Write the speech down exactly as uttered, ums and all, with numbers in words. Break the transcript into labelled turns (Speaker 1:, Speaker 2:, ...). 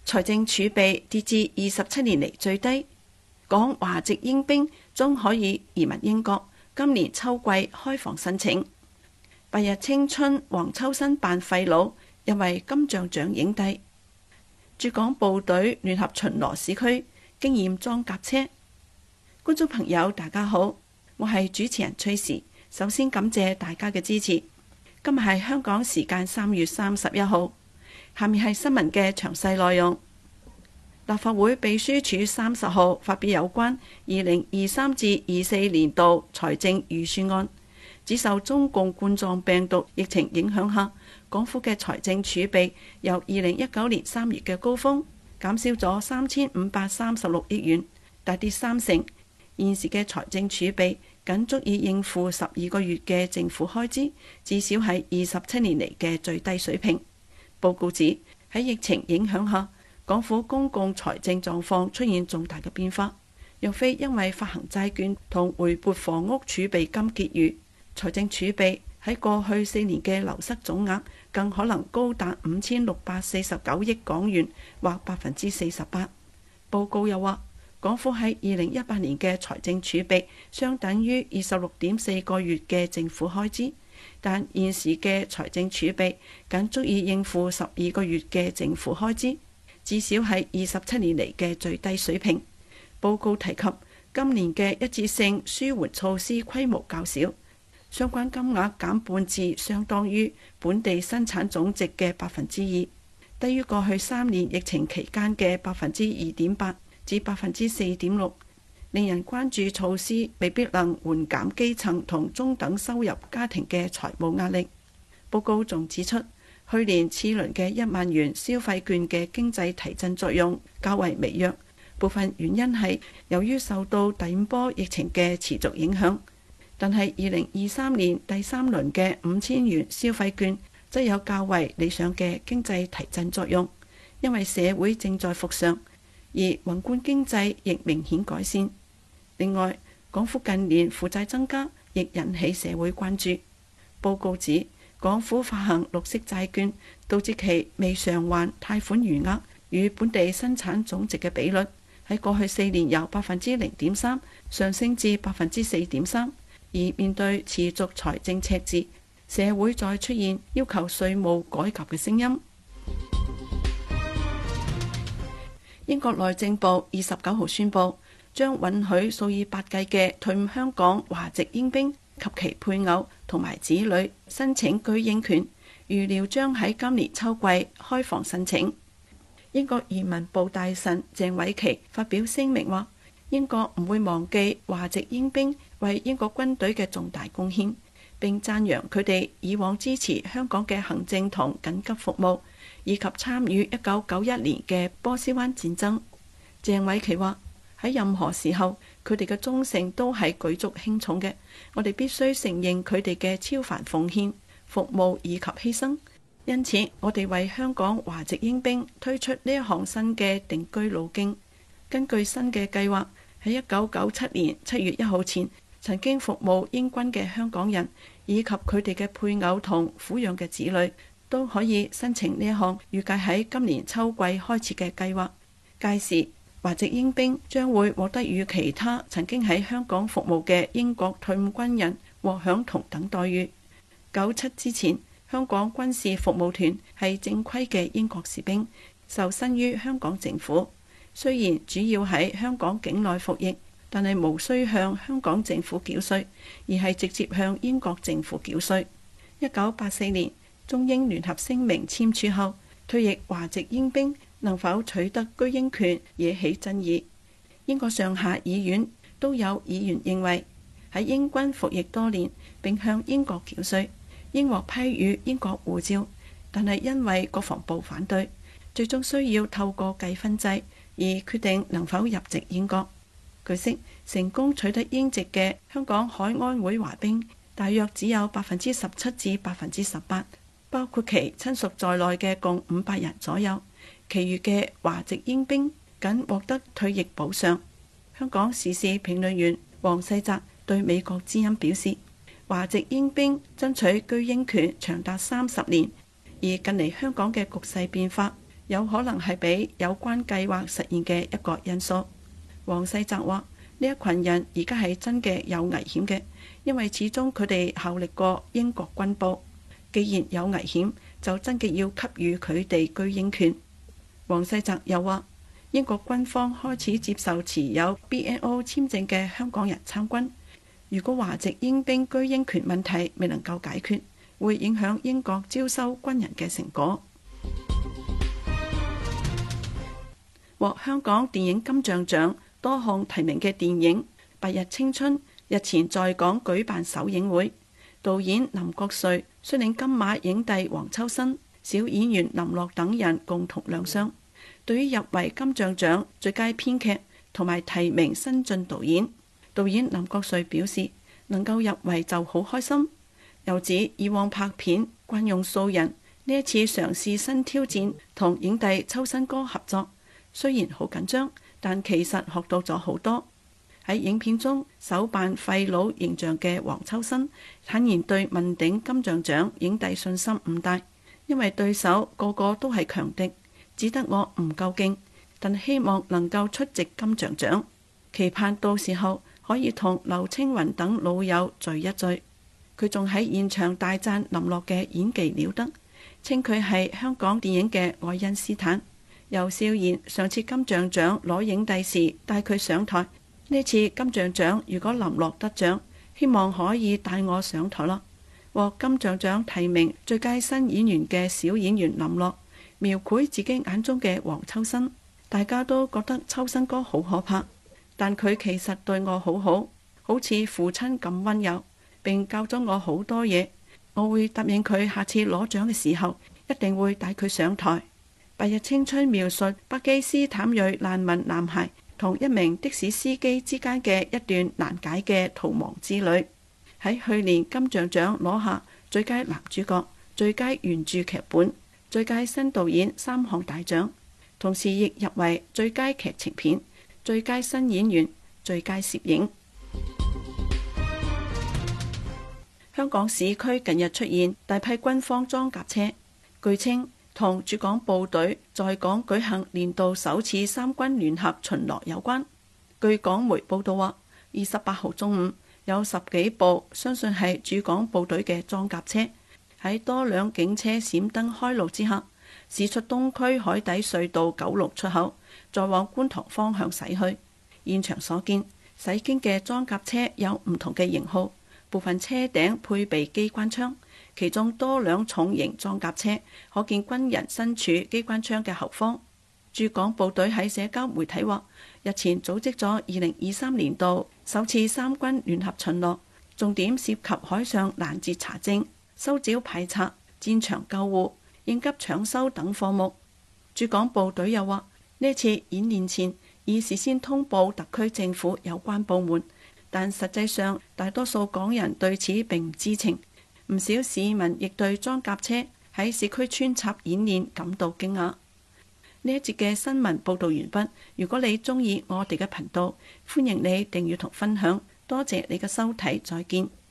Speaker 1: 財政儲備跌至二十七年嚟最低。講華籍英兵終可以移民英國，今年秋季開放申請。白日青春黃秋生扮廢老，因為金像獎影帝。駐港部隊聯合巡邏市區，經驗裝甲車。觀眾朋友大家好，我係主持人崔時，首先感謝大家嘅支持。今日係香港時間三月三十一號，下面係新聞嘅詳細內容。立法會秘書處三十號發表有關二零二三至二四年度財政預算案，只受中共冠狀病毒疫情影響下，港府嘅財政儲備由二零一九年三月嘅高峰減少咗三千五百三十六億元，大跌三成。現時嘅財政儲備僅足以應付十二個月嘅政府開支，至少係二十七年嚟嘅最低水平。報告指喺疫情影響下，港府公共財政狀況出現重大嘅變化，若非因為發行債券同回撥房屋儲備金結餘，財政儲備喺過去四年嘅流失總額更可能高達五千六百四十九億港元，或百分之四十八。報告又話，港府喺二零一八年嘅財政儲備相等於二十六點四個月嘅政府開支，但現時嘅財政儲備僅足以應付十二個月嘅政府開支，至少係二十七年嚟嘅最低水平。報告提及今年嘅一次性舒緩措施規模較少，相關金額減半至相當於本地生產總值嘅百分之二，低於過去三年疫情期間嘅百分之二點八至百分之四點六，令人關注措施未必能緩減基層同中等收入家庭嘅財務壓力。報告仲指出，去年次輪嘅一萬元消費券嘅經濟提振作用較為微弱，部分原因係由於受到第五波疫情嘅持續影響。但係二零二三年第三輪嘅五千元消費券則有較為理想嘅經濟提振作用，因為社會正在復常，而宏觀經濟亦明顯改善。另外，港府近年負債增加，亦引起社會關注。報告指，港府發行綠色債券，導致其未償還貸款餘額與本地生產總值嘅比率喺過去四年由百分之零點三上升至百分之四點三。而面對持續財政赤字，社會再出現要求稅務改革嘅聲音。英國內政部二十九號宣布，將允許數以百計嘅退伍香港華籍英兵及其配偶同埋子女申請居英權，預料將喺今年秋季開放申請。英國移民部大臣鄭偉琪發表聲明話，英國唔會忘記華籍英兵為英國軍隊嘅重大貢獻，並讚揚佢哋以往支持香港嘅行政同緊急服務，以及參與一九九一年嘅波斯灣戰爭。鄭偉琪話，喺任何時候，佢哋嘅忠誠都係舉足輕重嘅，我哋必須承認佢哋嘅超凡奉獻、服務以及犧牲。因此，我哋為香港華籍英兵推出呢一項新嘅定居路徑。根據新嘅計劃，喺一九九七年七月一號前曾經服務英軍嘅香港人，以及佢哋嘅配偶同撫養嘅子女，都可以申請呢一項預計喺今年秋季開始嘅計劃。屆時，華籍英兵將會獲得與其他曾經喺香港服務嘅英國退伍軍人獲享同等待遇。九七之前，香港軍事服務團係正規嘅英國士兵，受薪於香港政府。雖然主要喺香港境內服役，但係無需向香港政府繳稅，而係直接向英國政府繳稅。一九八四年中英聯合聲明簽署後，退役華籍英兵能否取得居英權惹起爭議。英國上下議院都有議員認為，喺英軍服役多年並向英國繳稅，應獲批予英國護照，但係因為國防部反對，最終需要透過計分制而決定能否入籍英國。據悉，成功取得英籍嘅香港海安會華兵大約只有百分之十七至百分之十八，包括其親屬在內嘅共五百人左右。其餘嘅華籍英兵僅獲得退役補償。香港時事評論員黃世澤對美國之音表示，華籍英兵爭取居英權長達三十年，而近嚟香港嘅局勢變化， 有可能係俾有關計劃實現嘅一個因素。黃世澤話：呢一群人而家係真嘅有危險嘅，因為始終佢哋效力過英國軍部。既然有危險，就真嘅要給予佢哋居英權。黃世澤又話：英國軍方開始接受持有 B N O 簽證嘅香港人參軍。如果華籍英兵居英權問題未能夠解決，會影響英國招收軍人嘅成果。獲香港電影金像獎多項提名嘅電影《白日青春》日前在港舉辦首映會，導演林國瑞率領金馬影帝黃秋生、小演員林樂等人共同亮相。對於入圍金像獎最佳編劇同埋提名新晉導演，導演林國瑞表示能夠入圍就好開心。又指以往拍片慣用素人，呢一次嘗試新挑戰，同影帝秋生哥合作，雖然好緊張，但其實學到咗好多。喺影片中首扮廢佬形象嘅黃秋生坦言對問鼎金像獎影帝信心唔大，因為對手個個都係強敵，只得我唔夠勁，但希望能夠出席金像獎，期盼到時候可以同劉青雲等老友聚一聚。佢仲喺現場大讚林樂嘅演技了得，稱佢係香港電影嘅愛因斯坦。又笑言上次金像獎攞影帝時帶佢上台，呢次金像獎如果林樂得獎，希望可以帶我上台咯。獲金像獎提名最佳新演員嘅小演員林樂，描繪自己眼中嘅黃秋生。大家都覺得秋生哥好可怕，但佢其實對我好好，好似父親咁溫柔，並教咗我好多嘢。我會答應佢下次攞獎嘅時候，一定會帶佢上台。白日青春描述巴基斯坦裔難民男孩同一名的士司機之間嘅一段難解嘅逃亡之旅。喺去年金像獎攞下最佳男主角、最佳原著劇本、最佳新導演三項大獎，同時亦入圍最佳劇情片、最佳新演員、最佳攝影。香港市區近日出現大批軍方裝甲車，據稱同駐港部隊在港舉行年度首次三軍聯合巡邏有關。據港媒報道話，二十八號中午有十幾部相信係駐港部隊嘅裝甲車，喺多輛警車閃燈開路之下，駛出東區海底隧道九龍出口，再往觀塘方向駛去。現場所見，駛經嘅裝甲車有唔同嘅型號，部分車頂配備機關槍，其中多輛重型裝甲車可見軍人身處機關槍嘅後方。駐港部隊喺社交媒體話，日前組織咗二零二三年度首次三軍聯合巡邏，重點涉及海上攔截查證、收繳排查、戰場救護、應急搶修等科目。駐港部隊又話，呢次演練前已事先通報特區政府有關部門，但實際上大多數港人對此並唔知情。唔少市民亦對裝甲車喺市區穿插演練感到驚訝。呢一節嘅新聞報導完畢。如果你鍾意我哋嘅頻道，歡迎你訂閱同分享。多謝你嘅收睇，再見。